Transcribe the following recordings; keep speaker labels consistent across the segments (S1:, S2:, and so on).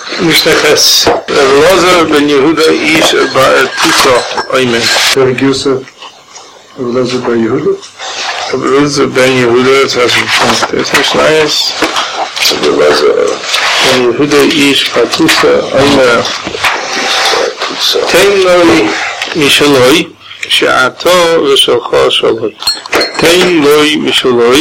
S1: Mishnah Elazar ben Yehuda ish bar Tusa Oimer.
S2: Rabbi Yosef, Elazar ben Yehuda.
S1: Elazar ben Yehuda, das Mishnah ist Elazar ben Yehuda ish bar Tusa Oimer. Tein loi mishaloi she'ato v'shalcha shaloi. Tein loi mishaloi.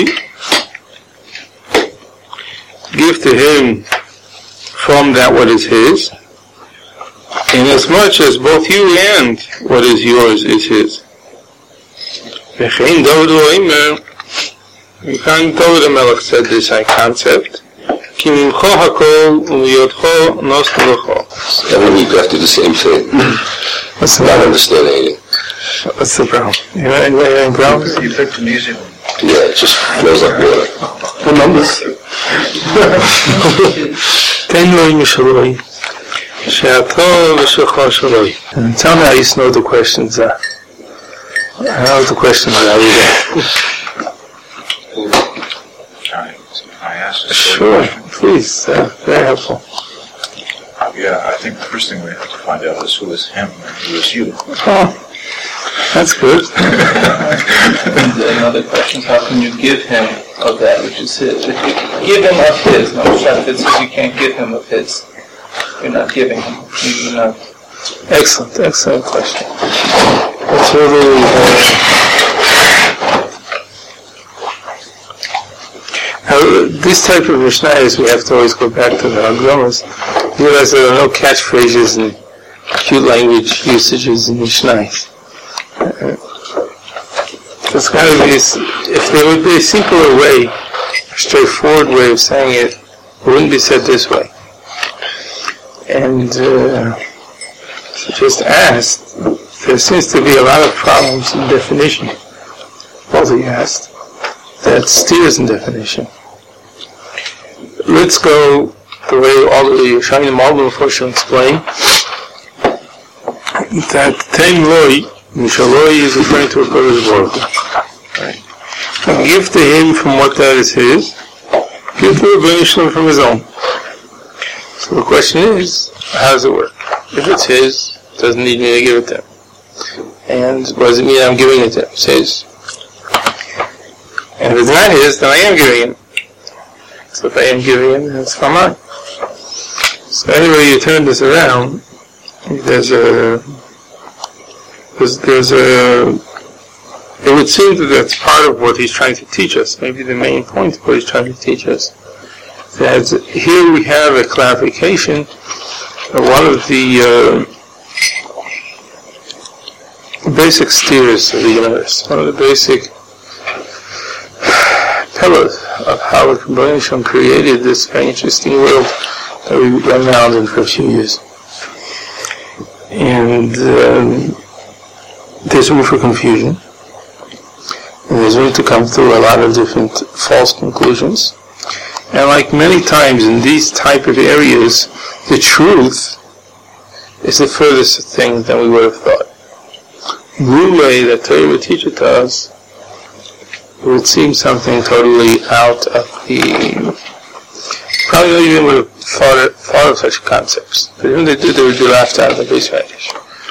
S1: Give to him from that what is his, inasmuch as both you and what is yours is his. V'chein David Oimer, David HaMelech said this concept, Ki mimcho hakol u'miyotcho nosnu l'cho.
S3: Every week after the same thing.
S1: What's the
S3: Not
S1: problem?
S3: understanding it.
S1: What's the problem? Any problems?
S4: You picked an easy one.
S3: Yeah, it just flows like water.
S1: The numbers. Ten loi mishaloi, she'ato v'shalcha shaloi. Tell me how you know the questions. How the questions are every day.
S4: I asked a
S1: Sure,
S4: question.
S1: please. Very helpful.
S4: Yeah, I think the first thing we have to find out is who is him and who is you.
S1: Oh, that's good.
S5: And another question is, how can you give him of that which is his? If you give him of his, no, if it says you can't give him of his, you're not giving him. You're not.
S1: Excellent question. That's really now, this type of Mishnayos, we have to always go back to the Haggamas. You realize there are no catchphrases and cute language usages in Mishnayos. There's got to be, if there would be a simpler way, a straightforward way of saying it, it wouldn't be said this way. And just asked, there seems to be a lot of problems in definition. Both of you asked. That steers in definition. Let's go the way all the Shani Malbim Foshim explain that Tein Loi, Mishaloi is referring to a Kodesh Baruch Hu. Give to him from what that is his, give to Rabbeinu Shalom from his own. So the question is, how does it work? If it's his, it doesn't need me to give it to him. And what does it mean I'm giving it to him? It's his. And if it's not his, then I am giving him. So if I am giving him, then it's from mine. So anyway, you turn this around, there's a, it would seem that that's part of what he's trying to teach us, maybe the main point of what he's trying to teach us. That here we have a clarification of one of the basic steers of the universe, one of the basic pillars of how the Rebbeinu Shalom created this very interesting world that we've been around in for a few years. And there's room for confusion. And there's room to come through a lot of different false conclusions. And like many times in these type of areas, the truth is the furthest thing than we would have thought. Rule that Torah would teach it to us, it would seem something totally out of the... Probably not even would have thought of such concepts. But even if they did, they would be laughed out of the base radish.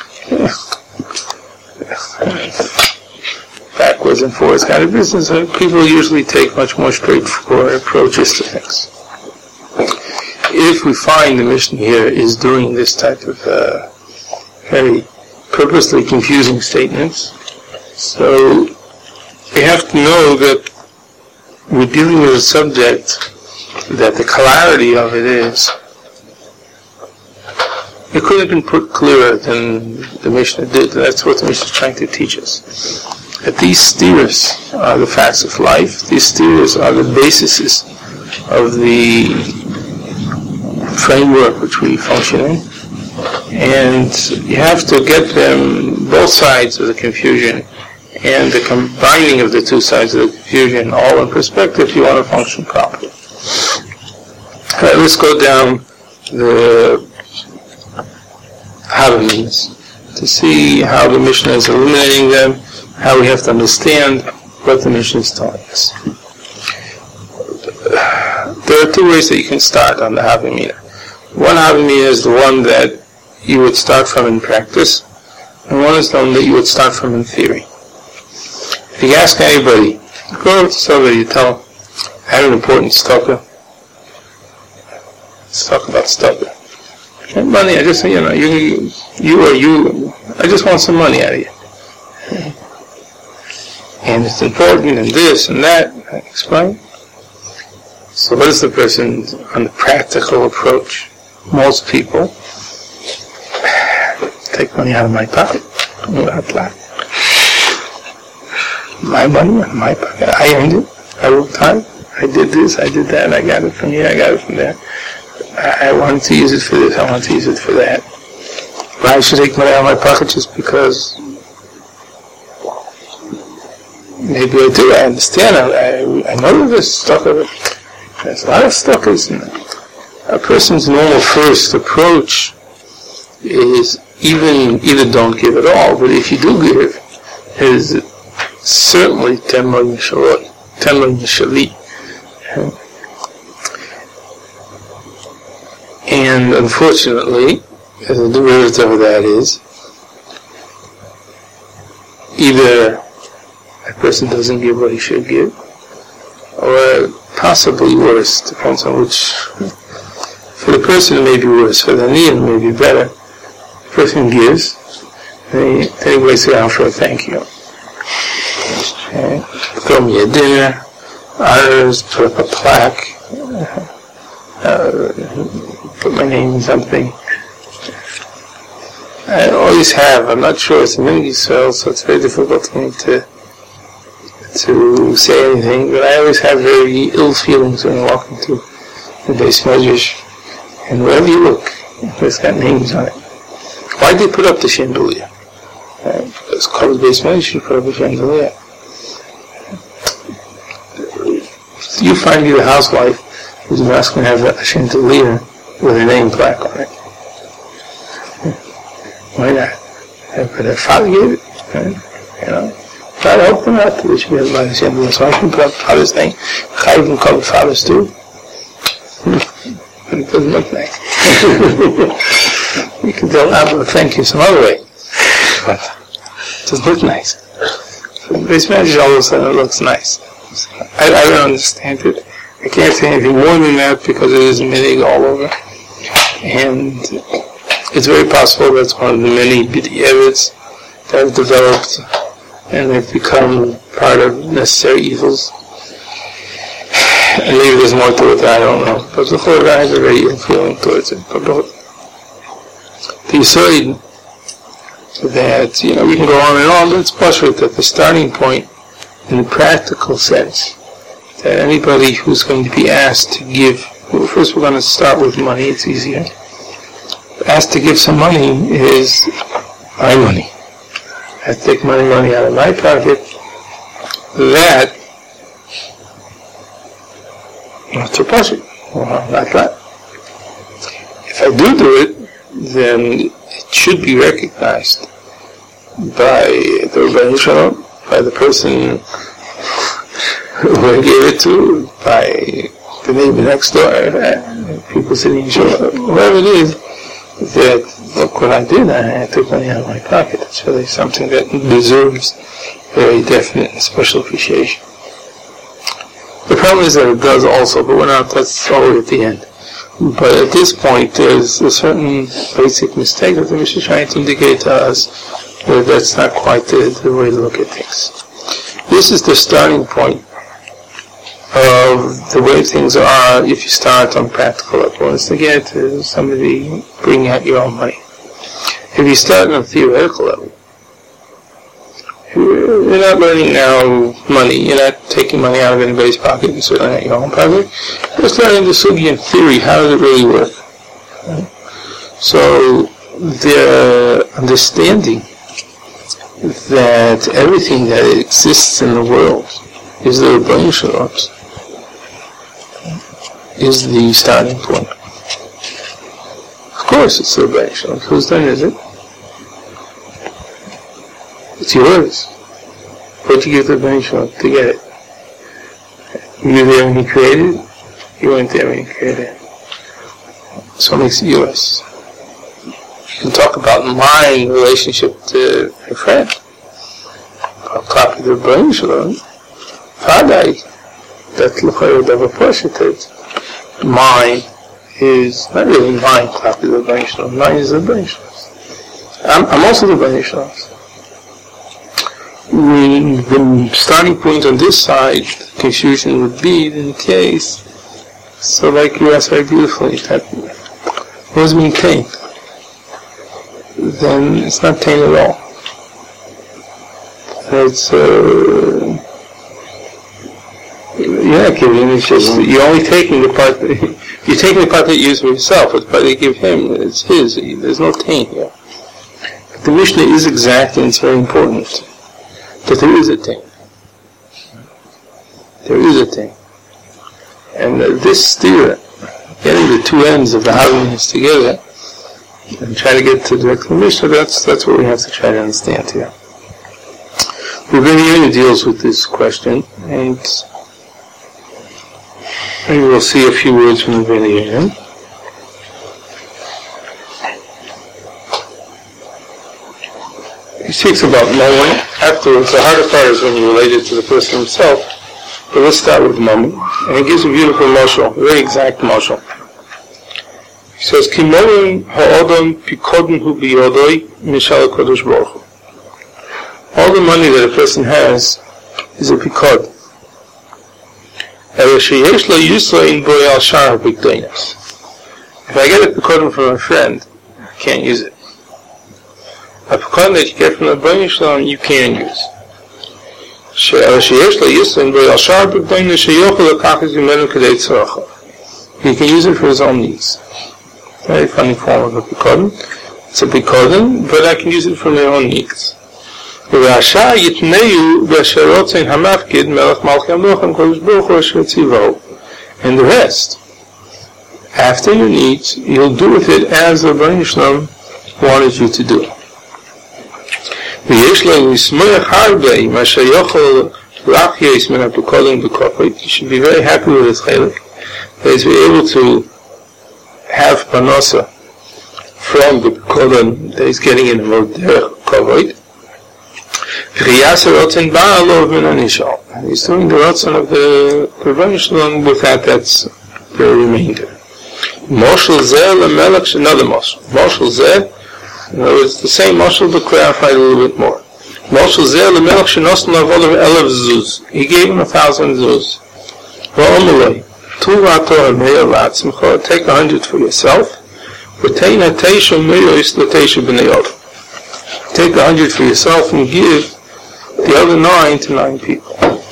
S1: Backwards and forwards kind of business. People usually take much more straightforward approaches to things. If we find the mission here is doing this type of very purposely confusing statements, so we have to know that we're dealing with a subject that the clarity of it is, it couldn't have been put clearer than the Mishnah did. That's what the Mishnah is trying to teach us. That these steers are the facts of life. These steers are the bases of the framework which we function in. And you have to get them, both sides of the confusion, and the combining of the two sides of the confusion all in perspective if you want to function properly. Alright, let's go down the Havamins to see how the Mishnah is illuminating them, how we have to understand what the Mishnah is telling us. There are two ways that you can start on the Havamina. One Avamina is the one that you would start from in practice, and one is the one that you would start from in theory. If you ask anybody, go over to somebody, you tell them, I have an important stalker. Let's talk about stalker. Money, I just, I just want some money out of you. And it's important, and this and that. I explain. So what is the person on the practical approach? Most people take money out of my pocket. My money in my pocket. I earned it. I worked hard. I did this, I did that. I got it from here, I got it from there. I wanted to use it for this, I wanted to use it for that. But I should take money out of my pocket just because maybe I do. I understand. I know there's stuff. There's a lot of stalkers. A person's normal first approach is either don't give at all, but if you do give, is certainly 10 million shalit. And unfortunately, the derivative of that is either a person doesn't give what he should give, or possibly worse, depends on which. For the person it may be worse, for the Aniyah it may be better. The person gives, then he waits around for a thank you. Okay. Throw me a dinner, others put up a plaque, put my name in something. I always have, I'm not sure, it's a mini cell, so it's very difficult for me to say anything, but I always have very ill feelings when I walk into the Beis Medrash, and wherever you look, it's got names on it. Why did they put up the chandelier? It's called the Beis Medrash, you put up a chandelier. You find you a housewife who's not going to have a chandelier with a name plaque on it. Why not? But their father gave it, Try to help them out to they should be able to buy the chandelier. So I can put up father's name. Chayiv can call it fathers too. But it doesn't look nice. You can tell Abba thank you some other way. But it doesn't look nice. So the Beis Medrash all of a sudden it looks nice. I don't understand it. I can't say anything more than that because it is minig all over. And it's very possible that's one of the many b'di'evits that have developed and they've become part of necessary evils. And maybe there's more to it that I don't know. But the whole guy has a very ill feeling towards it. But the Yisod that, we can go on and on, but it's possible that the starting point in the practical sense, that anybody who's going to be asked to give, well, first we're going to start with money, it's easier. Asked to give some money is my money. I have to take money out of my pocket. That, not so possible. Well, not that. If I do it, then it should be recognized by the Rebbeinu Shalom, by the person who I gave it to, by the neighbor next door, people sitting in shul, whoever it is, that look what I did, I took money out of my pocket. It's really something that deserves very definite and special appreciation. The problem is that it does also, but that's all the way at the end. But at this point, there's a certain basic mistake that the Mishnah is trying to indicate to us that that's not quite the way to look at things. This is the starting point of the way things are if you start on practical level. Is to get somebody bringing out your own money. If you start on a theoretical level, you're not learning now money. You're not taking money out of anybody's pocket and certainly not your own pocket. You're just learning the sugi in theory. How does it really work? So the understanding that everything that exists in the world is the Rebbeinu Shalom is the starting point. Of course it's the Rebbeinu Shalom. Whose turn is it? It's yours. What you give the Rebbeinu Shalom to get it? You were there when he created it? You weren't there when he created it. so it makes it yours. You can talk about my relationship to a friend. Klapid Rebbeinu Shalom, Vadai, that l'chayr davar poshetet. Mine is not really mine, Klapid Rebbeinu Shalom. Mine is the Rebbeinu Shalom. I'm also the Rebbeinu Shalom. The starting point on this side, the confusion would be in case. So, like you asked very beautifully, that was being taint. Then it's not taint at all. It's you're not giving. It's just you're only taking the part. You're taking the part that you use for yourself. But the part that you give him, it's his. There's no taint here. But the Mishnah is exact, and it's very important that there is a taint. There is a taint, and this steer, getting the two ends of the harmonies together, and try to get to the direct Mishnah. That's what we have to try to understand here. Rebbeinu Yonah deals with this question, and maybe we'll see a few words from Rebbeinu Yonah. He speaks about knowing. Afterwards, the harder part is when you relate it to the person himself. But let's start with the moment. And he gives a beautiful mashal, a very exact mashal. He says, Ki molen ha'odam pikodin hu biyodoi mishal HaKadosh Baruch Hu. All the money that a person has is a pikod. If I get a pikod from a friend, I can't use it. A pikod that you get from the Rebbeinu Shalom, you can use. He can use it for his own needs. Very funny form of a pikod. It's a pikod, but I can use it for my own needs. And the rest, after your needs, you'll do with it as the Rebbeinu Shalom wanted you to do. You should be very happy with his chalik, that he's able to have panosa from the Pekodon that he's getting in the Derech Kavod. He's doing the Ratzon of the Rebbeinu Shalom with that's the remainder. Moshel Zeh lemelech, another Moshel. Moshel Zeh, in other words, the same Moshel but clarified a little bit more. Moshel Zeh lemelech shenosn lavodav elef zuz. He gave him 1,000 zuz. Va'omeloi, tu v'ator meir la'atzmecha, take 100 for yourself. V'tein ha'teisha meyois l'teisha b'nei Adam. Take 100 for yourself and give the other 9 to 9 people.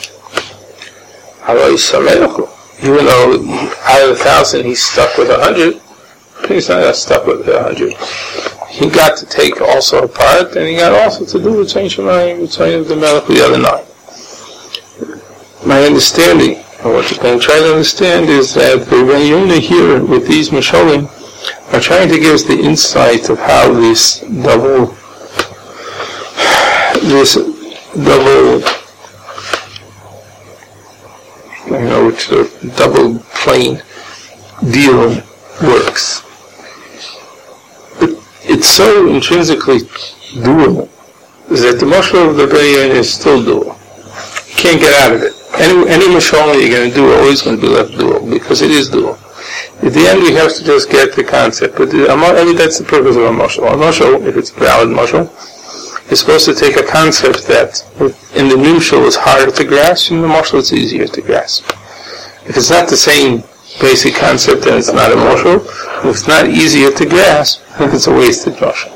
S1: Even though out of 1,000 he's stuck with 100, he's not stuck with 100. He got to take also a part, and he got also to do between Shemayim, between the Melech with the other 9. My understanding, and what you're going to try to understand, is that the Rebbeinu Yonah here with these Mashalim are trying to give us the insight of how this double which the double plane deal works. But it's so intrinsically dual that the mashal of the Rebbeinu Yonah is still dual. You can't get out of it. Any mashal that you're going to do are always going to be left dual, because it is dual. At the end, we have to just get the concept. But that's the purpose of a mashal. A mashal, if it's a valid mashal, is supposed to take a concept that in the nimshal is harder to grasp, and in the mashal it's easier to grasp. If it's not the same basic concept, then it's not a mashal. If it's not easier to grasp, then it's a wasted mashal.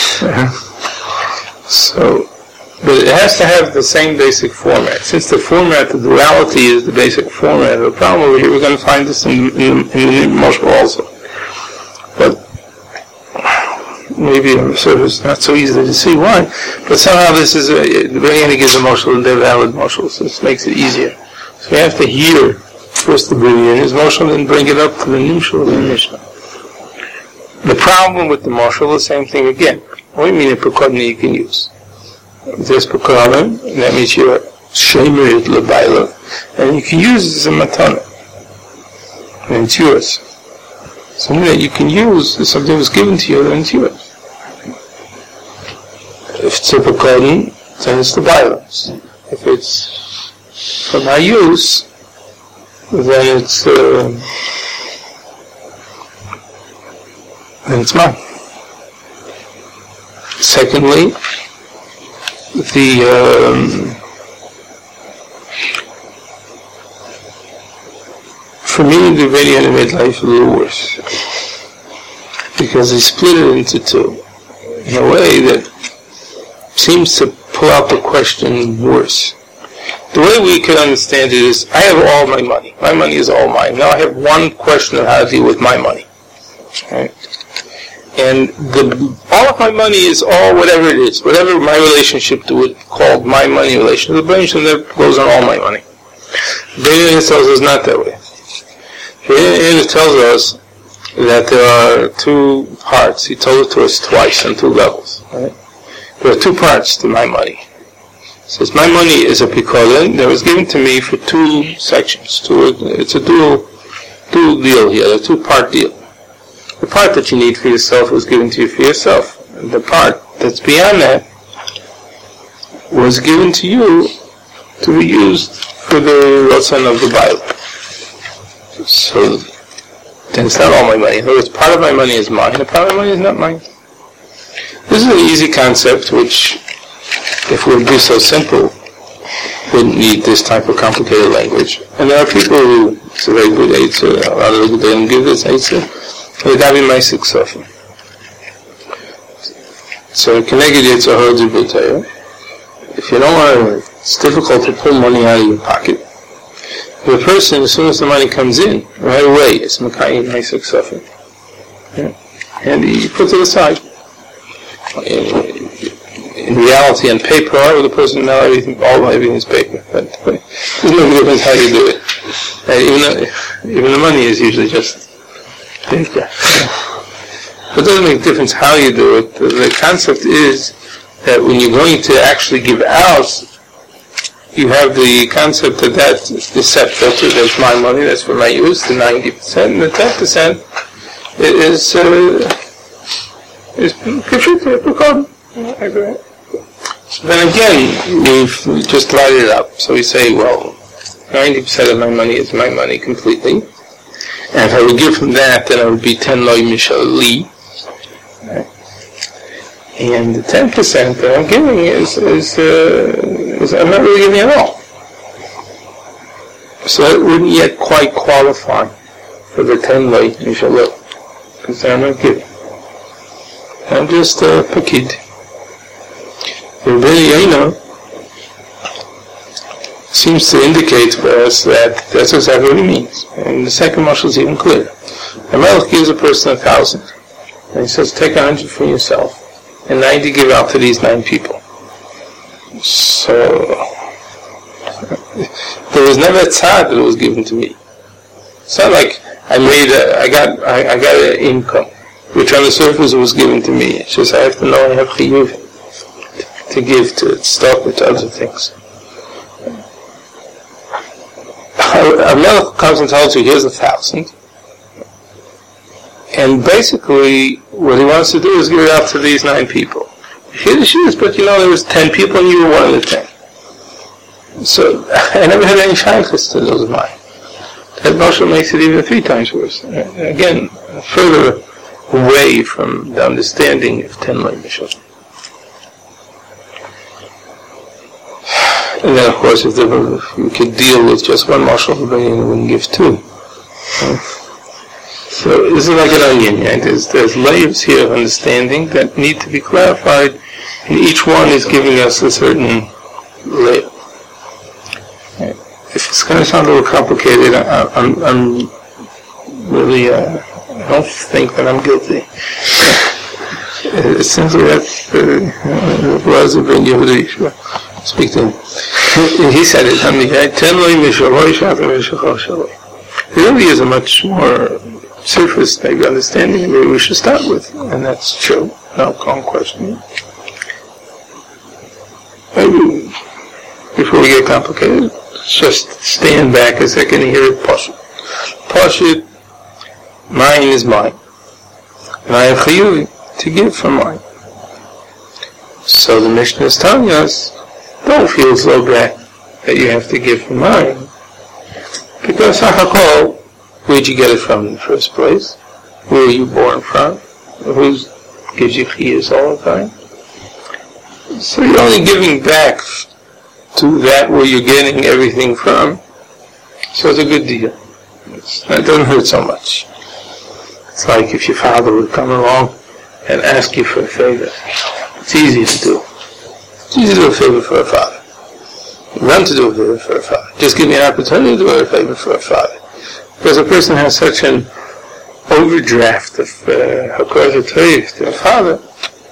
S1: So, but it has to have the same basic format. Since the format, the duality is the basic format of the problem over here, we're going to find this in the mashal also. But maybe on the surface not so easy to see why, but somehow this is the Rebbeinu Yonah gives a mashal and they're valid mashals, so this makes it easier. So we have to hear first the Rebbeinu Yonah's mashal and bring it up to the nimshal of the Mishnah. The problem with the mashal is the same thing again. What do you mean a pekodin you can use? There's pekodin, and that means you're shemerit lebaila, and you can use it as a matana, and it's yours. something that you can use is something that was given to you, then it's yours. If it's a pekodin, then it's the violence. If it's for my use, then it's mine. Secondly, for me, the Rebbeinu made life a little worse because he split it into two in a way that seems to pull out the question worse. The way we can understand it is, I have all my money. My money is all mine. Now I have one question of how to deal with my money. Right? And all of my money is all whatever it is, whatever my relationship to it called my money relationship. The relation that goes on all my money. Rebbeinu tells us not that way. Rebbeinu tells us that there are two parts. He told it to us twice on two levels. Right? There are two parts to my money. He says, my money is a pekodin that was given to me for two sections. It's a dual deal here, a two-part deal. The part that you need for yourself was given to you for yourself. And the part that's beyond that was given to you to be used for the Ratzon of the Bible. So, then it's not all my money. In other words, part of my money is mine, and part of my money is not mine. This is an easy concept which, if it would be so simple, wouldn't need this type of complicated language. And there are people who, it's a very good answer, a lot of people don't give this answer, but that would be my successor. So, Keneged Yitzhahar Zubutayah, if you don't want to, it's difficult to pull money out of your pocket. The person, as soon as the money comes in, right away, it's Mekayim, my successor. Yeah. And he puts it aside. In reality, on paper, the person now everything is paper. But there's no difference how you do it. Even the money is usually just paper. But it doesn't make a difference how you do it. The concept is that when you're going to actually give out, you have the concept that that's my money, that's for my use, the 90%, and the 10% is pekodin. So then again, we've just divided it up. So we say, well, 90% of my money is my money completely. And if I would give from that, then it would be 10 loy mishal li. Right? And the 10% that I'm giving is I'm not really giving at all. So it wouldn't yet quite qualify for the 10 loy mishal li. Because I'm not giving. I'm just a pakid. The Rebbeinu seems to indicate for us that that's exactly what he means. And the second mashal is even clearer. The Melech gives a person 1,000. And he says, take 100 for yourself. And 90 give out to these 9 people. So, there was never a tzad that was given to me. It's not like I got an income, which on the surface was given to me. It's just I have to know I have chiyuv to give to stock with other things. A melech comes and tells you, here's 1,000. And basically, what he wants to do is give it out to these 9 people. Here the shoes, but there was 10 people and you were one of the 10. So, I never had any shaykhs to those of mine. That mashal makes it even 3 times worse. Again, further away from the understanding of 10 loy mishal. And then, of course, if we could deal with just one mashal, we wouldn't give 2. So this is like an onion, right? There's layers here of understanding that need to be clarified, and each one is giving us a certain layer. Right? If it's going to sound a little complicated, I'm really, I don't think that I'm guilty. It's simply that was a ben Yehudi. Speak to him. He said it, there really is a much more surface maybe understanding maybe we should start with, and that's true. No, can't question it. Maybe before we get complicated, let's just stand back a second and hear it pashut. Pashut Mine is mine. And I have chiyuv to give from mine. So the Mishnah is telling us, don't feel so bad that you have to give from mine. Because Hachakol, where'd you get it from in the first place? Where were you born from? Who gives you chiyus all the time? So you're only giving back to that where you're getting everything from. So it's a good deal. It doesn't hurt so much. It's like if your father would come along and ask you for a favor. It's easy to do. It's easy to do a favor for a father. Run to do a favor for a father. Just give me an opportunity to do a favor for a father. Because a person has such an overdraft of Hakaras HaTorah to a father.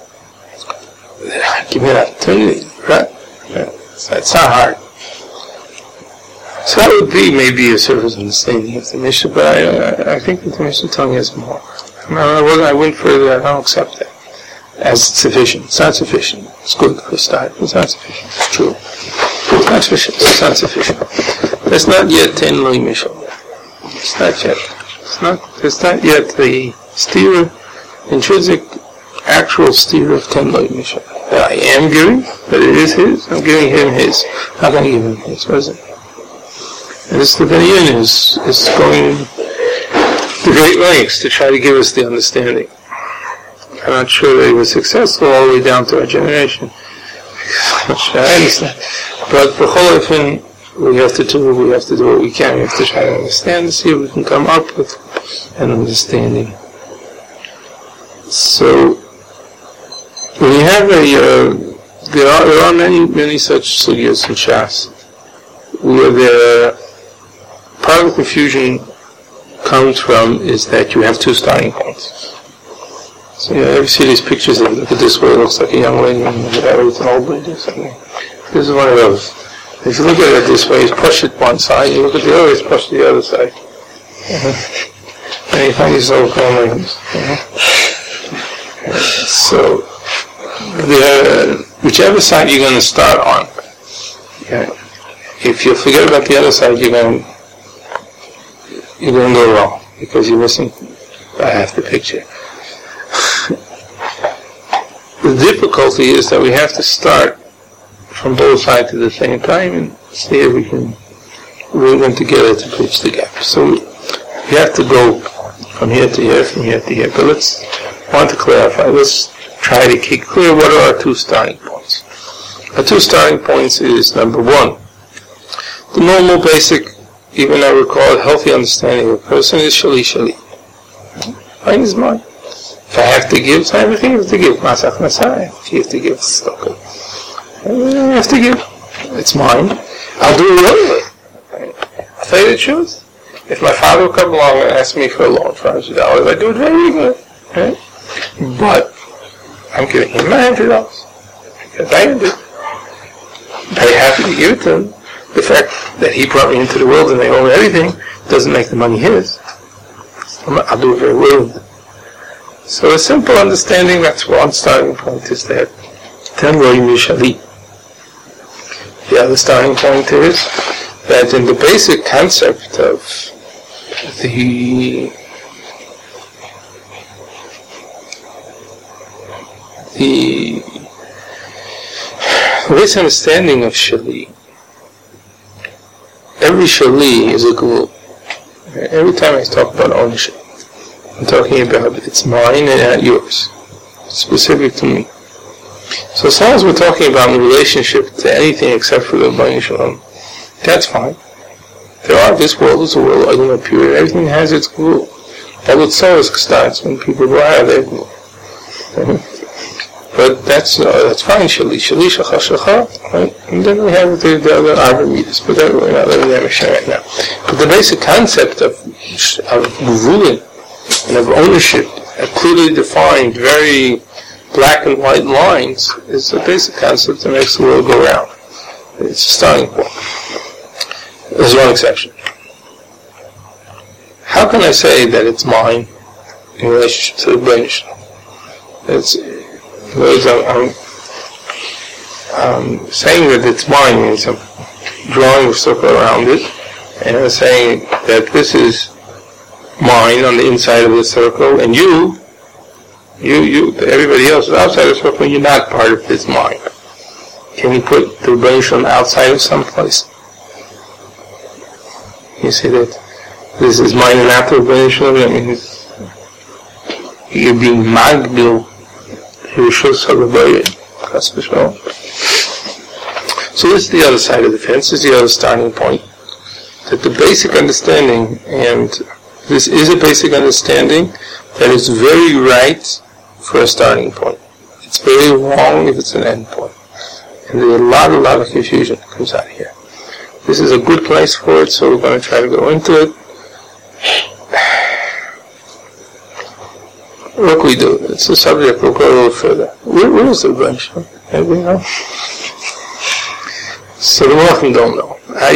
S1: Give me an opportunity, right? It's not hard. So that would be maybe a surface understanding of the Mishnah, but I think that the Mishnah telling us more. I went further, I don't accept that as sufficient. It's not sufficient. It's good for a start. It's not sufficient. It's true. It's not sufficient. It's not sufficient. That's not yet 10 Lo Mishal. It's not yet. It's not yet the steer, intrinsic, actual steer of 10 Lo Mishal. That I am giving, but it is his. I'm giving him his. How can I give him his? What is it? And this Levian is going to great lengths to try to give us the understanding. I'm not sure that he was successful all the way down to our generation. I'm not sure I understand. But for Cholofin, we have to do what we can. We have to try to understand and see if we can come up with an understanding. So, when you have there are many such sugyas in Shas, where the part of the confusion comes from is that you have two starting points. So you ever see these pictures of, look at this way, it looks like a young lady, and look at that way, it's an old lady or something. This is one of those. If you look at it this way, it's pushed at one side, you look at the other, it's pushed to the other side. And you find yourself going like this. So, whichever side you're going to start on, if you forget about the other side, you're going to go wrong, because you're missing half the picture. The difficulty is that we have to start from both sides at the same time and see if we can bring them together to bridge the gap. So we have to go from here to here, from here to here. But want to clarify, let's try to keep clear what are our two starting points. Our two starting points is, number one, the normal, basic, even I would call it healthy understanding of a person is shali. Mine is mine. If I have to give, so I have to give. Masach Nasai, if you have to give tzedakah, I have to give. It's mine. I'll do it willingly. I'll tell you the truth. If my father would come along and ask me for a loan for $100, I do it very good. Right? But I'm giving him my $100 because I am very happy to give it to him. The fact that he brought me into the world and they own everything doesn't make the money his. I'll do it very willingly. So a simple understanding, that's one starting point, is that 10 Lo Mishali. The other starting point is that in the basic concept of the basic understanding of Shali, every Shali is a gulul. Every time I talk about ownership, I'm talking about it's mine and not yours. It's specific to me. So as long as we're talking about in relationship to anything except for the Bnei Shalom, that's fine. This world is a world of ultimate purity. Everything has its gulul. All its source starts when people go out of their gulul. But that's fine. Shali shacha, right? And then we have the other Arvamidas, but we're not letting them share right now. But the basic concept of gulul and of ownership, clearly defined, very black and white lines, is the basic concept that makes the world go round. It's a starting point. There's one exception. How can I say that it's mine in relationship to the Bnei Shalom? I'm saying that it's mine means I'm drawing a circle around it, and I'm saying that this is mind on the inside of the circle, and you, everybody else is outside the circle, you're not part of his mind. Can you put the Rebbeinu Shalom outside of someplace? You say that this is mine and not the Rebbeinu Shalom. I mean, you're being magbil, so this is the other side of the fence, this is the other starting point. That the basic understanding, and this is a basic understanding that is very right for a starting point. It's very wrong if it's an end point. And there's a lot of confusion that comes out here. This is a good place for it, so we're going to try to go into it. What can we do? It's a subject, we'll go a little further. Where is the bunch? Anybody know? So the Malachim don't know.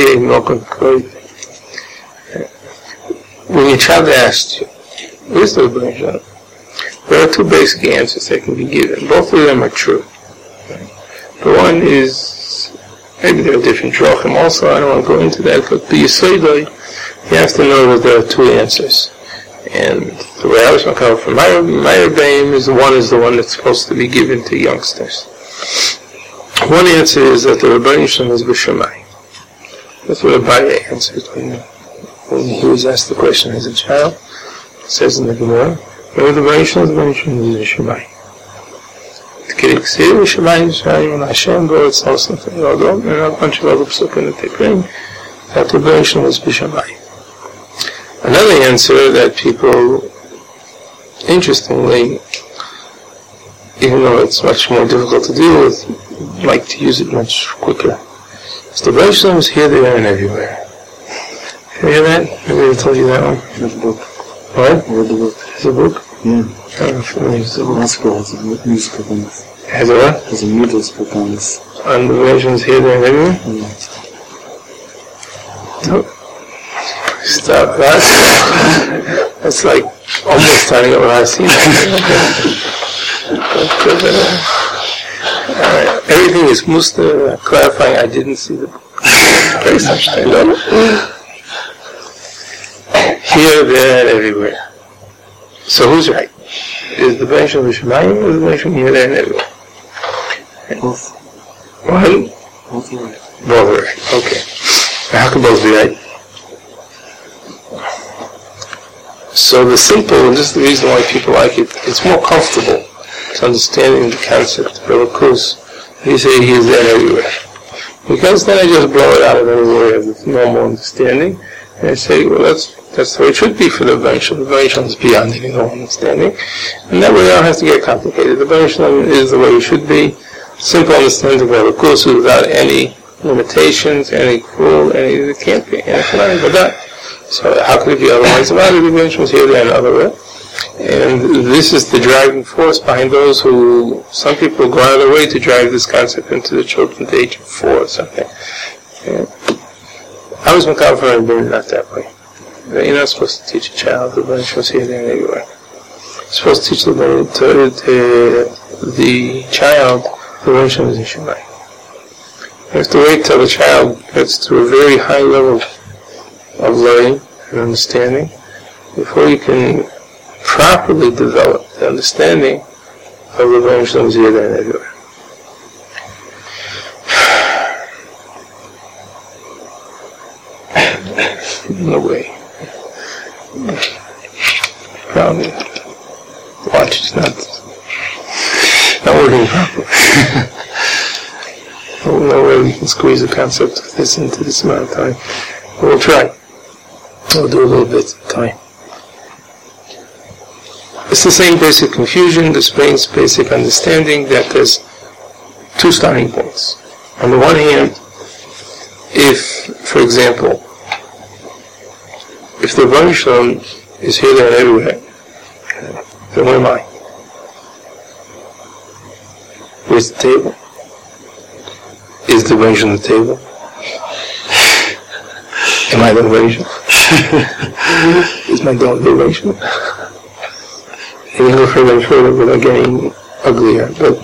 S1: When your child asks you, where's the bunch? There are two basic answers that can be given. Both of them are true. The one is, maybe there are different drachim also, I don't want to go into that, but the Yesodai, you have to know that there are two answers. And the way I was going to come from my Rebbeim is the one that's supposed to be given to youngsters. One answer is that the Rebbeinu Shalom is b'Shamayim. That's what Abaye answered when he was asked the question as a child. It says in the Gemara, the Rebbeinu Shalom is b'Shamayim. K'riksir b'Shamayim Yisrael and Hashem Goretz Nosson Yodom, and a bunch of other psukim that they bring, that the Rebbeinu Shalom is b'Shamayim. Another answer that people, interestingly, even though it's much more difficult to deal with, like to use it much quicker, is the Rebbeinu Shalom is here, there, and everywhere. You hear that? Maybe I told you that one.
S2: There's a book.
S1: What?
S2: Read the book.
S1: There's a book?
S2: Yeah.
S1: I don't know if it is.
S2: Moscow has a music book on this.
S1: Has a what?
S2: Has a music book on this.
S1: And the Rebbeinu Shalom is here, there, and everywhere?
S2: Yeah.
S1: Stop that. That's like almost starting up what I've seen. Alright, everything is musta, clarifying I didn't see the book. Very such thing, don't it? Here, there, and everywhere. So who's right? Is the Rebbeinu Shalom b'Shamayim or is the Rebbeinu Shalom here, there, and everywhere?
S2: Both.
S1: What?
S2: Both are right.
S1: Both are right, okay. How can both be right? So the simple, and this is the reason why people like it, it's more comfortable to understanding the concept of Elokus. You say he is there everywhere. Because then I just blow it out of everywhere with normal understanding, and I say, well, that's the way it should be for the Rebbeinu Shalom. The Rebbeinu Shalom is beyond any normal understanding. And that way I don't have to get complicated. The Rebbeinu Shalom is the way it should be. Simple understanding of Elokus without any limitations, any rule, it can't be. So how could it be otherwise? The Rebbeinu Shalom is here, there, and otherwhere. And this is the driving force behind those who, some people go out of their way to drive this concept into the children at the age of 4 or something. And I was Makal for Rebbeinu not that way. You're not supposed to teach a child the Rebbeinu Shalom is here, there, and everywhere. You're supposed to teach the child the Rebbeinu Shalom is in Shemayim. You have to wait till the child gets to a very high level of learning and understanding before you can properly develop the understanding of the Rebbeinu Shalom is here, there, and everywhere. No way. Probably the watch is not working properly. No way we can squeeze the concept of this into this amount of time. But we'll try. We'll do a little bit of time. It's the same basic confusion, the same basic understanding that there's two starting points. On the one hand, if, for example, if the Rebbeinu Shalom is here, there, and everywhere, then where am I? Where's the table? Is the Rebbeinu Shalom on the table? Am I the Rebbeinu Shalom? Is my dog the Rebbeinu Shalom? And you go further and further without getting uglier, but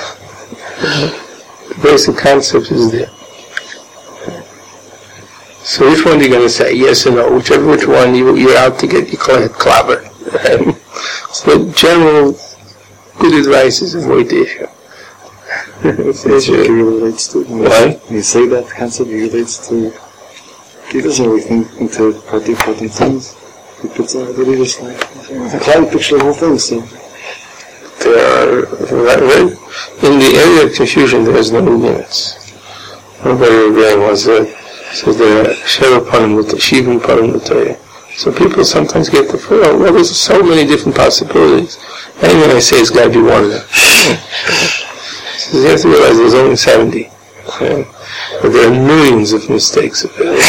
S1: the basic concept is there. So which one are you going to say, yes or no? Which one you're out to get your clobbered. So general good advice is avoid the issue.
S2: That's what he relates to.
S1: What?
S2: When you say that concept, he relates to. He doesn't really think into important things. He puts out really just like a cloud picture the whole thing. So
S1: There are, in the area of confusion, there is no limits. Nobody really wants to. So there are Sheva Panim Shivim Panim L'Torah. So people sometimes get the feel, well, there's so many different possibilities. Anything I say has got to be one of them. So you have to realize there's only 70. But there are millions of mistakes.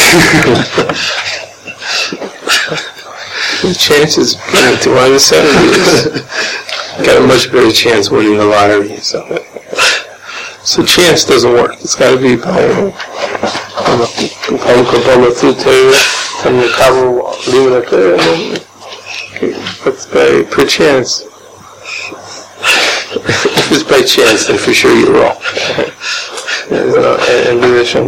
S1: The chances of getting to one of the 70 is got a much better chance winning the lottery. So chance doesn't work. It's got to be by but by chance. If it's by chance, then for sure you're wrong. And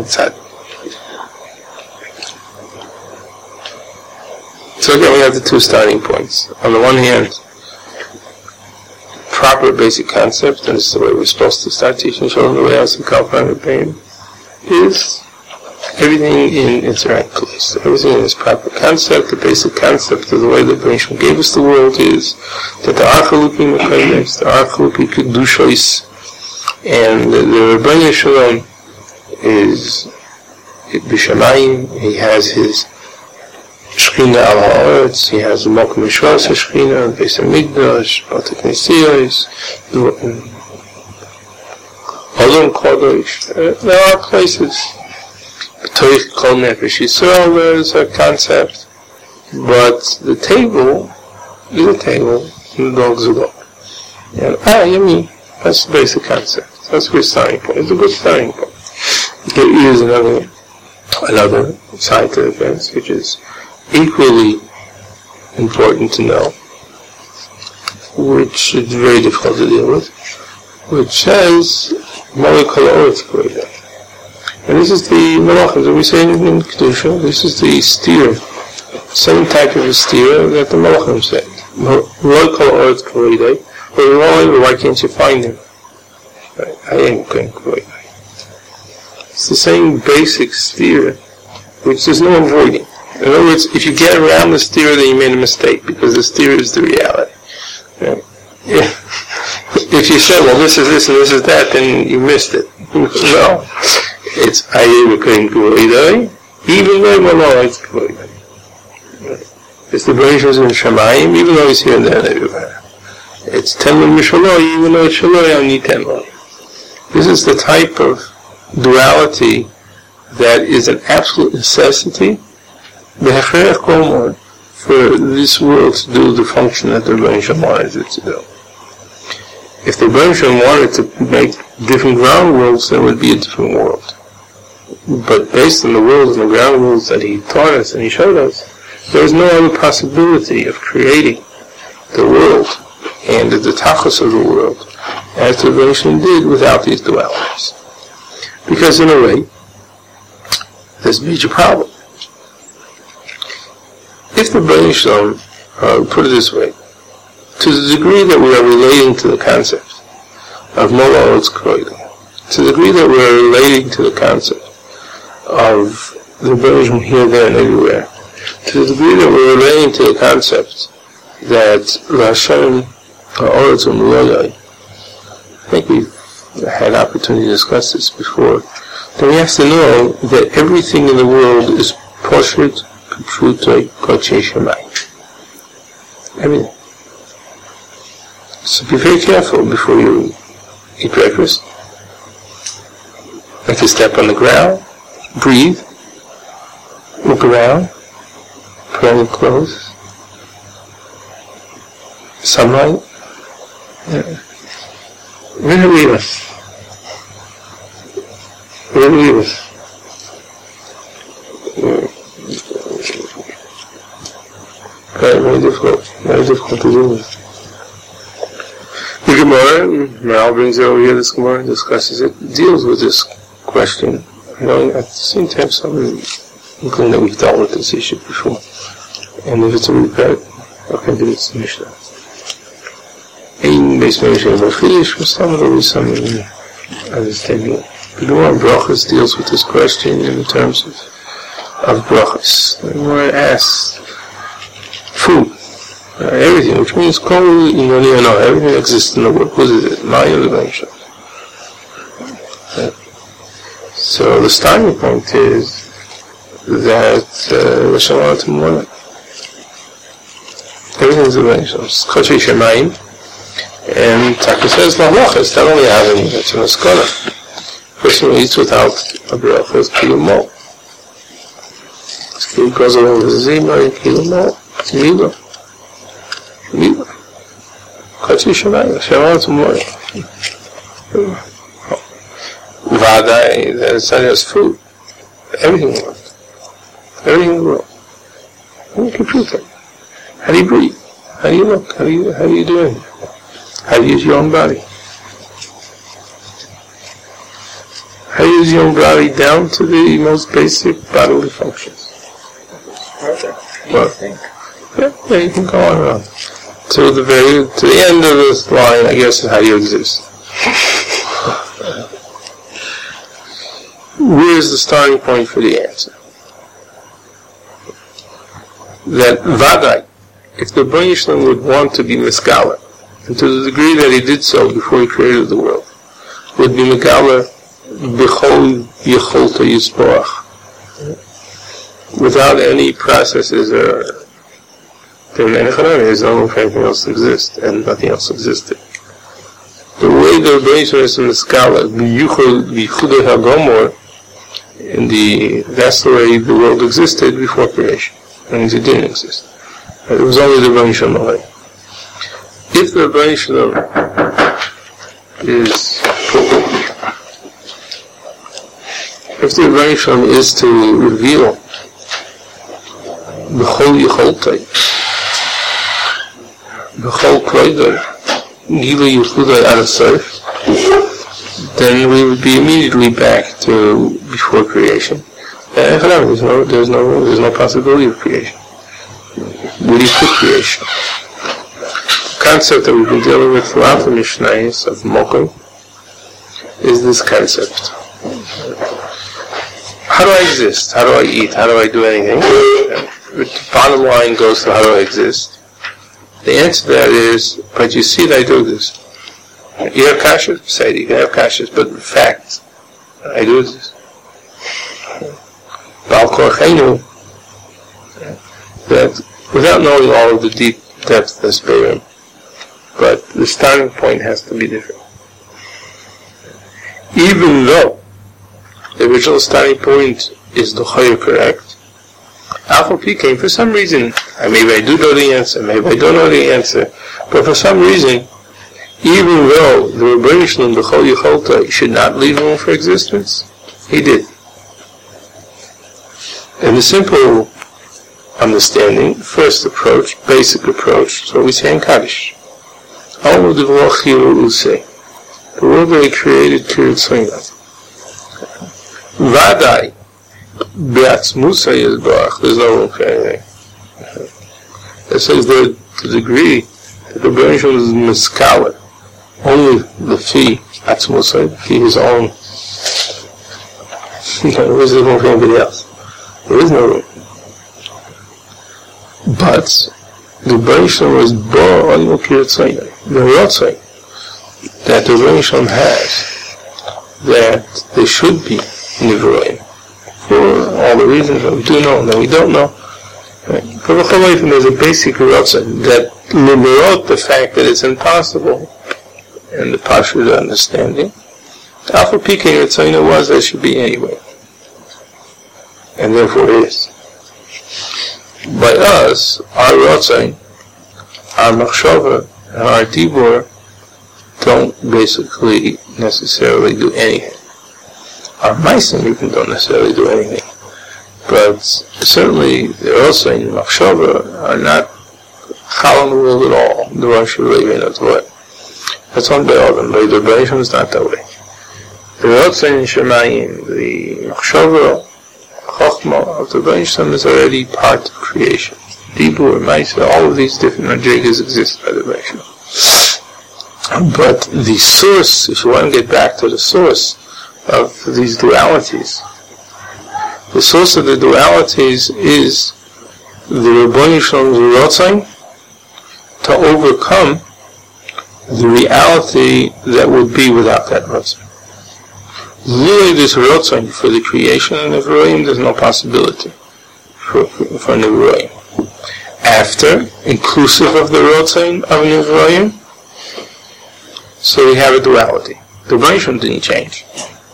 S1: so again, we have the two starting points. On the one hand, proper basic concept, and this is the way we're supposed to start teaching children the way else in Kalpan Pain, is everything in its right place. Everything in its proper concept, the basic concept of the way that Bereshit gave us the world is that the Archalupi Mekadesh, the Archalupi Kedushois, and the Rebbeinu Shalom is B'Shamayim. He has his Shechina al ha'aretz, he has the Mokum Mishras Shechina, Beis HaMikdash, Bate Knesiyos, Olam Kodesh. There are places. Torich Kol Nefesh Yisrael, there is a concept, but the table is a table, and the dog's a dog. And Yami, that's the basic concept. That's a good starting point. It's a good starting point. There is another side to the fence, which is equally important to know, which is very difficult to deal with, which says, Malakal Oretz Kodesh. And this is the Malachim that we say in Kedusha. This is the steer, same type of a steer that the Malachim said. Malakal Oretz Kodesh. Why can't you find him? I am going Kodesh. It's the same basic steer, which there's no avoiding. In other words, if you get around the steer, then you made a mistake, because the steer is the reality. If you said, well, this is this and this is that, then you missed it. No. It's Ayyim Kohen Kvoidai, even though Malach is Kvoidai. It's the Bereshit in Shamayim, even though it's here and there and everywhere. It's Tenloi Mishaloi, even though it's Shaloi, I need Tenloi. This is the type of duality that is an absolute necessity for this world to do the function that the Bereshit wanted it to do. If the Bereshit wanted to make different ground worlds, then it would be a different world. But based on the worlds and the ground worlds that he taught us and he showed us, there is no other possibility of creating the world and the tachos of the world as the Bereshit did without these dualities. Because in a way, there's a major problem. If the Bereshit, put it this way, to the degree that we are relating to the concept of Mola Oretz Kodesh, to the degree that we are relating to the concept of the Bereshit here, there, and everywhere, to the degree that we're relating to the concept that Hashem Ha'oretz U'Miyodai, I think we've had opportunity to discuss this before, then we have to know that everything in the world is Poshet K'Pshutoi Kodshei Shemayim. Everything. So be very careful before you eat breakfast. Like to step on the ground, breathe, look around, put on your clothes, sunlight. Really leave us. Very difficult to do this. The Gemara, Maral brings it over here, this Gemara discusses it, deals with this question, at the same time some including that we've dealt with this issue before. And if it's a repetitive, okay, then it's the Mishnah. Ein base Mishnah Bachilish, for some of those, some of them understanding. The Gemara in Brachos deals with this question in terms of Brachos. The Gemara asks, food, everything, which means everything that exists in the world. What is it? Maya Levensha. So the starting point is that everything is Levensha. It's Kodesh Shemayim. And Taka says, Lamachas, that only having it's an Askana. Person who eats without a bracha is Kilo Mo. He goes along with the Zima, Kilo Mo, it's Milo. Milo. Kachi Shavaya, Shavaya tomorrow. Vadai, that is has food. Everything in the world. Everything in the world. How do you breathe? How do you look? How do you do anything? How do you use your own body? How do you use your own body down to the most basic bodily functions? Well, yeah, you can go on around. To the end of this line, I guess, is how you exist. Where's the starting point for the answer? That Vadai, if the Bnei Yisrael would want to be Miskala, and to the degree that he did so before he created the world, would be Megala B'chol Yecholta Yisboach, without any processes or there's no room for anything else to exist, and nothing else existed. The way the Bnei Yisrael is in the Skala, B'yichudei HaGomor, that's the way the world existed before creation. That means it didn't exist. It was only the Bnei Yisrael. If the Bnei Yisrael is to reveal B'chol Yecholtai, B'chol Kloidai, Gila Yechudai Adasayf, then we would be immediately back to before creation. There's no possibility of creation. Where do you put creation? The concept that we've been dealing with throughout the Mishnayos of Mokum is this concept. How do I exist? How do I eat? How do I do anything? The bottom line goes to how do I exist? The answer to that is, but you see that I do exist. You have kashas? Say it, you can have kashas, but in fact, I do exist. Baal Korchenu, that without knowing all of the deep depths of Sperim, but the starting point has to be different. Even though the original starting point is the Chayr correct, Alpha P came for some reason, maybe I do know the answer, maybe I don't know the answer, but for some reason, even though the Rebbeinu Shalom, the Chol Yecholta, should not leave room for existence, he did. And the simple understanding, first approach, basic approach, is what we say in Kaddish. All of the V'lochiru Usei. The world that he created, Kiritzvina. Vadai, Be'atzmusa Yizbach, there's no room for anything. It says that to the degree that the Rebbeinu Shalom is Miskala, only the Fi, Atzmusa, Fi his own. Where's the room for anybody else? There is no room. But the Rebbeinu Shalom was Bo Olim Kiritzvina, the Rotzai, that the Rebbeinu Shalom has, that they should be Nivroim, for all the reasons that we do know and that we don't know. Right? For there's a basic Rotzai that liberate the fact that it's impossible, and the Pashut understanding. Alpha P Kiritzvina was that should be anyway. And therefore it is. By us, our Rotzai, our Machshava, and our Dibur don't basically necessarily do anything. Our Meisim even don't necessarily do anything. But certainly the Rotzai and Machshava are not chal on the world at all. The Rosh Hashanah. That's one by all of them. By the Rebbeinu is not that way. The Rotzai and Shemayim, the Machshava, Chokhmah of the Rebbeinu Shalom is already part of creation. Dibur, Maisa, all of these different madrigas exist by the Rebbeinu Shalom. But the source, if you want to get back to the source of these dualities, the source of the dualities is the Rebbeinu Shalom's Rotzain to overcome the reality that would be without that Rotzain. Really, this Rotzain for the creation of Nevi'im, there's no possibility for Nevi'im. After, inclusive of the Rotzain of Nevi'im, so we have a duality. The Rebbeinu Shalom didn't change.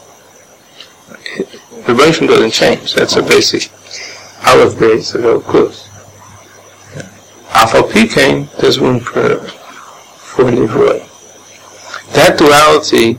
S1: The Rebbeinu Shalom doesn't change. That's a basic Aleph base of Elkus. Afal Pikein, there's room for Nevi'im. That duality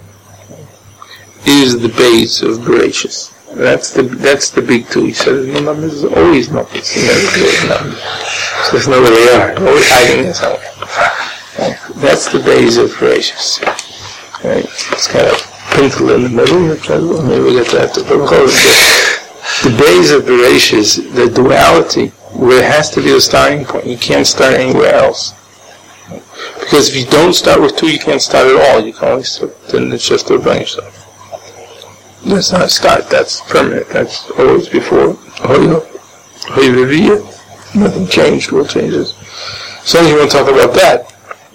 S1: is the base of Bereshis. That's the big two. He said the numbers is always numbers. He never created numbers. So there's no way they are. Always hiding there somewhere. That's the base of Bereshis. Right? It's kind of pintle in the middle. Maybe we'll get to that. The base of Bereshis, the duality, where it has to be the starting point. You can't start anywhere else. Because if you don't start with two, you can't start at all. You can only start, then it's just a bunch of stuff. That's not a start, that's permanent, that's always before. Nothing changed, will changes. So you want to talk about that.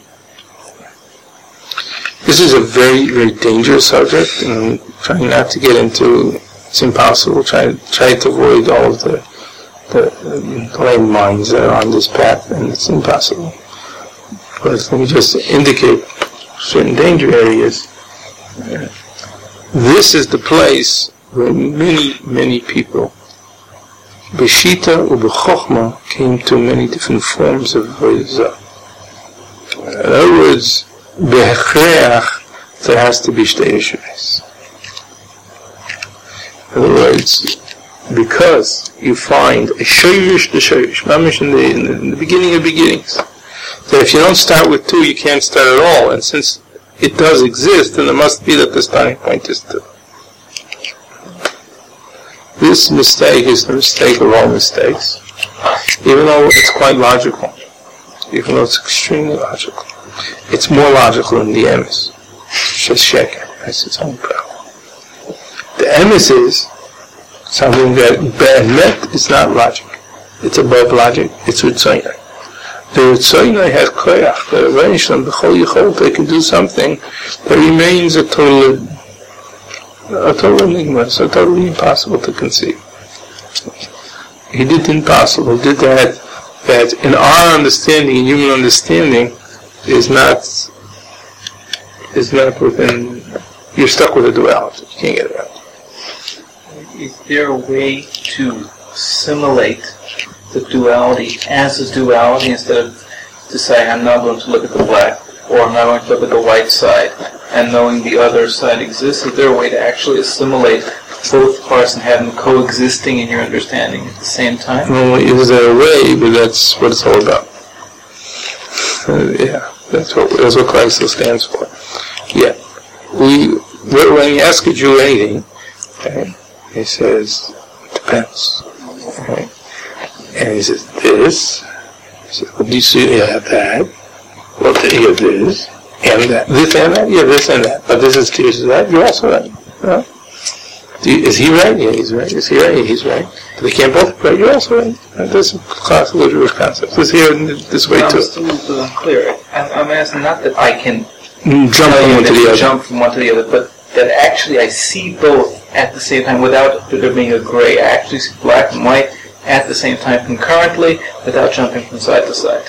S1: This is a very, very dangerous subject, and I'm trying not to get into, it's impossible, try to avoid all of the landmines that are on this path, and it's impossible. But let me just indicate certain danger areas. This is the place where many, many people, B'shita or B'chokhmah, came to many different forms of Avodah. In other words, B'hechreach, there has to be Shtei Yeshuos. In other words, because you find a Shoyrish, the Shoyrish, Mamish in the beginning of beginnings, that if you don't start with two, you can't start at all, and since it does exist, and it must be that the starting point is two. This mistake is the mistake of all mistakes, even though it's quite logical, even though it's extremely logical. It's more logical than the emes. It's just sheker. That's its own problem. The emes is something that be'emet is not logic. It's above logic. It's Ritzoynai. The Ritzoynai has koyach, the Rebbeinu Shalom, b'chol yichol, they can do something that remains a total enigma. It's totally impossible to conceive. He did the impossible. He did that in our understanding, in human understanding, is not within, you're stuck with a duality. You can't get it out.
S5: Is there a way to assimilate the duality as a duality instead of deciding I'm not going to look at the black or I'm not going to look at the white side and knowing the other side exists? Is there a way to actually assimilate both parts and have them coexisting in your understanding at the same time?
S1: Well, is there a way, but that's what it's all about. That's what Christ stands for. Yeah. When you ask a Jew anything, okay, he says, it depends. Okay. And he says, this. He says, well, do you see you have that? Well, you have this, and that. This and that? Yeah, this and that. But this is to that. You're also right. Huh? Is he right? Yeah, he's right. Is he right? Yeah, he's right. But they can't both be right. You're also right. That's a classical Jewish concept. Let's hear it this way, too.
S5: I'm still unclear. I'm asking not that I can
S1: jump from one to the other.
S5: Jump from one to the other, but that actually I see both at the same time without there being a gray. I actually see black and white at the same time concurrently without jumping from side to side.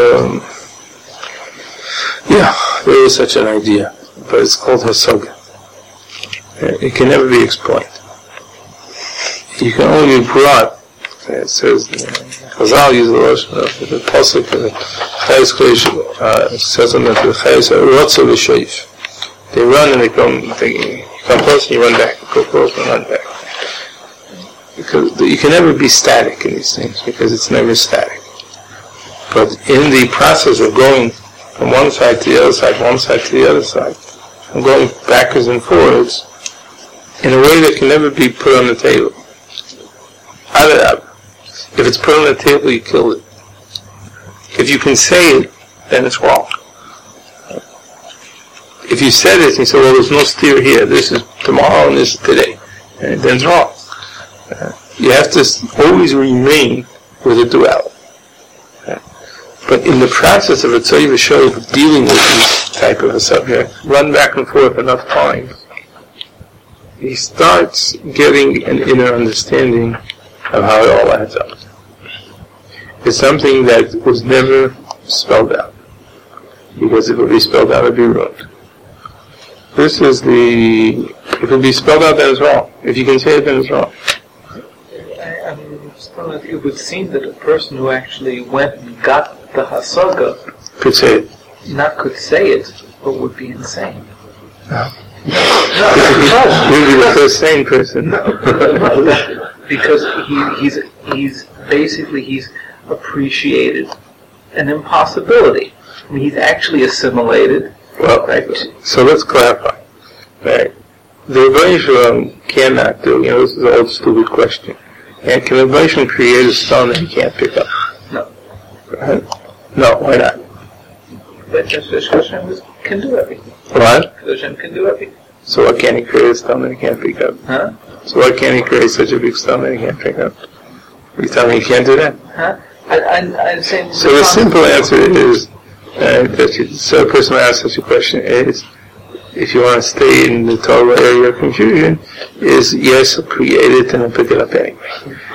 S1: Yeah, there is such an idea, but it's called Hasaga. It can never be explained. You can only be brought. It says, Chazal uses the Lashon of the Pasuk, it says on the Chayes, Rotza v'shoif. They run and they come close and you run back, go close and run back. Because you can never be static in these things, because it's never static. But in the process of going from one side to the other side, one side to the other side, and going backwards and forwards, in a way that can never be put on the table, If it's put on the table, you kill it. If you can say it, then it's wrong. If you said it and you said, well, there's no steer here, this is tomorrow and this is today, then it's wrong. You have to always remain with a duality. But in the process of a tzayv v'shoy, of dealing with this type of a subject, run back and forth enough times, he starts getting an inner understanding of how it all adds up. It's something that was never spelled out. Because if it would be spelled out, it would be ruined. This is if it would be spelled out, then it's wrong. If you can say it, then it's wrong.
S5: It would seem that a person who actually went and got the hasaga
S1: could say it.
S5: Not could say it, but would be insane.
S1: No. You'd be the first sane person.
S5: Because he's appreciated an impossibility. I mean, he's actually assimilated.
S1: Well, right. So let's clarify. Right. The Rebbeinu Shalom cannot do, this is an old stupid question. And can the Rebbeinu Shalom create a stone that he can't pick up?
S5: No.
S1: Right? No, why not?
S5: But Hashem can do everything.
S1: What?
S5: Hashem can do everything.
S1: So why can't he create a stone that he can't pick up?
S5: Huh?
S1: So why can't he create such a big stone that he can't pick up? You tell me he can't do that?
S5: Huh? I'm saying...
S1: So the simple answer is, so a person who asks such a question is, if you want to stay in the Torah area of confusion, is yes, I'll create it and I'll pick it up anyway.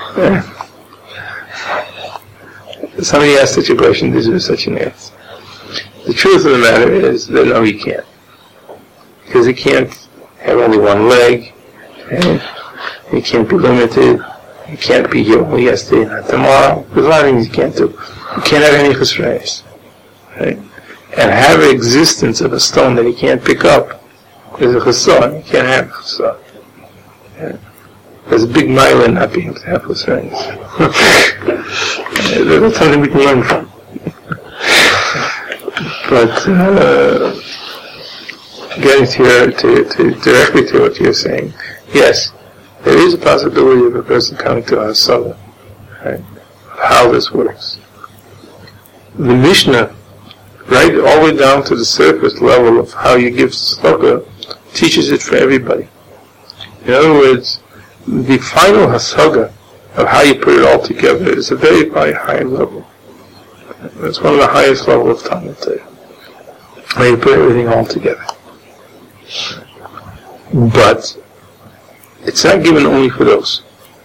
S1: Somebody asked such a question, deserves such an answer. The truth of the matter is that no, he can't. Because he can't have only one leg, and he can't be limited, he can't be here only yesterday and not tomorrow. There's a lot of things he can't do. He can't have any chesronos. Right? And have an existence of a stone that he can't pick up is a chesron. He can't have a chesron. Yeah. There's a big mile in not being able to have chesronos. That's something we can learn from. But getting to directly to what you're saying, yes, there is a possibility of a person coming to our Hasada, right? How this works. The Mishnah, right all the way down to the surface level of how you give tzedakah, teaches it for everybody. In other words, the final hasaga of how you put it all together is a very, very high level. It's one of the highest levels of Talmud Torah. How you put everything all together. But it's not given only for those.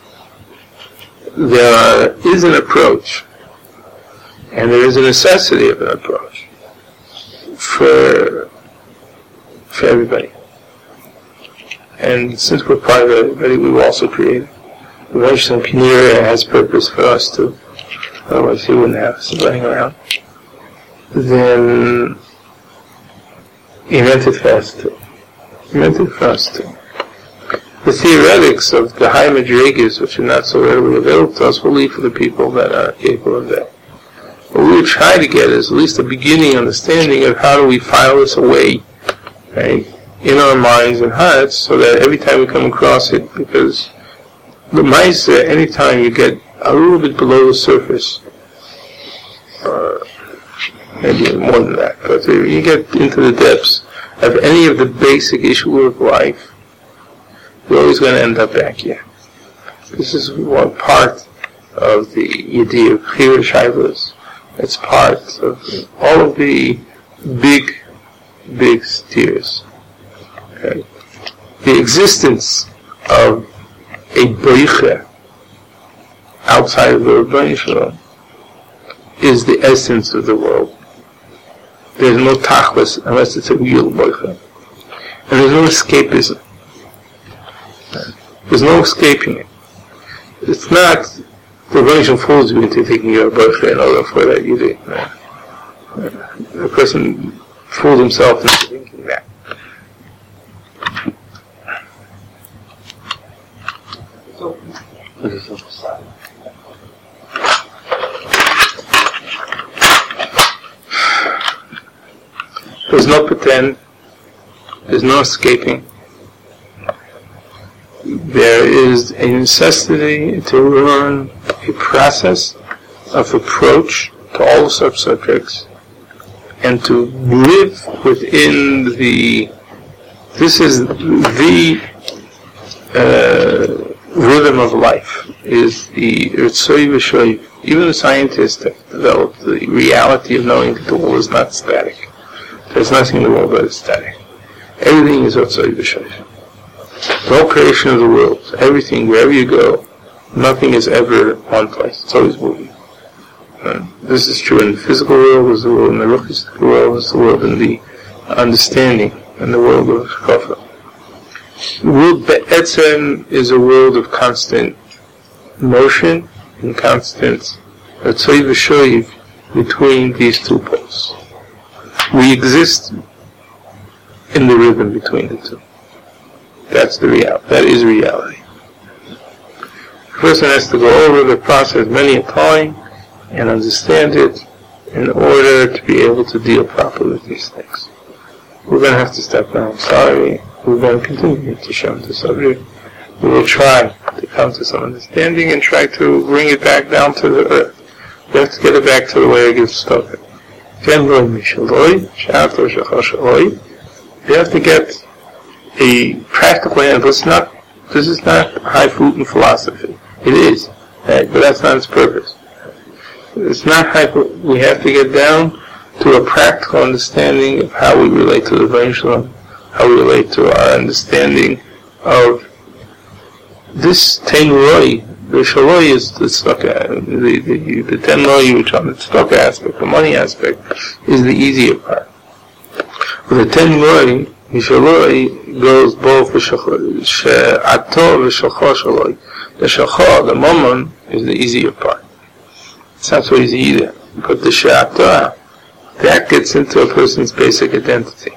S1: There is an approach, and there is a necessity of an approach for everybody. And since we're part of everybody, we will also create it. The Rosh Hashanah has purpose for us too. Otherwise he wouldn't have us running around. Then he meant it for us too. The theoretics of the high madrigas, which are not so readily available to us, will leave for the people that are capable of that. What we would try to get is at least a beginning understanding of how do we file this away, right, in our minds and hearts, so that every time we come across it, because the Maisa, anytime you get a little bit below the surface, maybe more than that, but you get into the depths of any of the basic issue of life, you're always going to end up back here. This is one part of the idea of Chira Shaivas. It's part of all of the big steers. Okay. The existence of a Beicha outside of the Rebbeinu Shalom is the essence of the world. There's no tachlis unless it's a real Beicha. And there's no escapism. There's no escaping it. It's not the Rebbeinu Shalom fools you into thinking you're a Beicha in order for that you do. The person fooled himself into thinking that. There's no pretend. There's no escaping. there is a necessity to learn a process of approach to all subjects and to live within this is the rhythm of life, is the Ritzoi V'Shoiv. Even the scientists have developed the reality of knowing that the world is not static. There's nothing in the world that is static. Everything is Ritzoi V'Shoiv. The whole creation of the world, everything, wherever you go, nothing is ever one place. It's always moving. This is true in the physical world, there's the world in the ruchnistic world, there's the world in the understanding, and the world of Shkofa. The world Be'etzem is a world of constant motion and constant Ritzoi V'Shoiv between these two poles. We exist in the rhythm between the two. That's the reality. That is reality. The person has to go over the process many a time and understand it in order to be able to deal properly with these things. We're going to have to stop now. I'm sorry. We're going to continue to show the subject. We will try to come to some understanding and try to bring it back down to the earth. We have to get it back to the way it gets spoken. You have to get a practical answer. This is not highfalutin philosophy. It is, right? But that's not its purpose. It's not highfalutin. We have to get down to a practical understanding of how we relate to the Vayishlom, how we relate to our understanding of this Ten Roi. The Shaloi is the tzedakah, the Ten Roi, which on the tzedakah aspect, the money aspect, is the easier part. With the Ten Roi, the Shaloi goes both she'ato v'shalcho shaloi. The shalcho, the mammon, is the easier part. It's not so easy either. But the she'ato, that gets into a person's basic identity.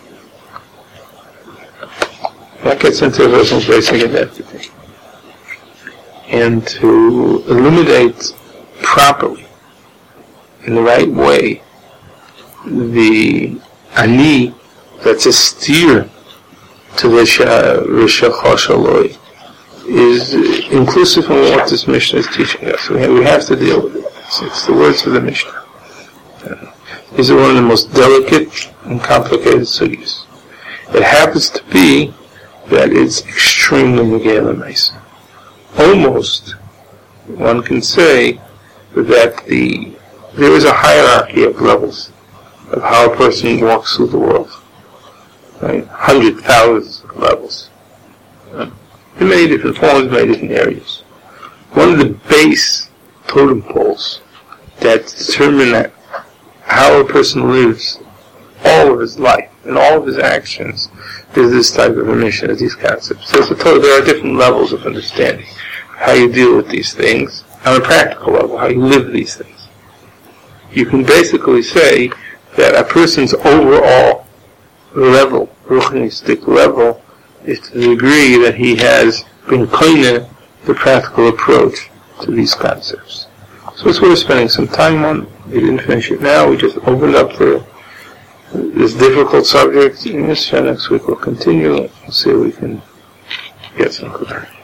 S1: And to illuminate properly, in the right way, the ani, that's a steer to the Rishacha Shaloi, is inclusive in what this Mishnah is teaching us. We have to deal with it. It's the words of the Mishnah. These are one of the most delicate and complicated sugis. It happens to be that it's extremely Megillah Maisa. Almost, one can say that there is a hierarchy of levels of how a person walks through the world. Right? 100,000 levels. In many different forms, many different areas. One of the base totem poles that determine how a person lives all of his life and all of his actions is this type of a mission, is these concepts. So there are different levels of understanding how you deal with these things on a practical level, how you live these things. You can basically say that a person's overall level, ruchnistic level, is to the degree that he has been koine the practical approach to these concepts. So it's worth spending some time on. We didn't finish it now. We just opened up this difficult subject. In this next week we'll continue. We'll see if we can get some clear.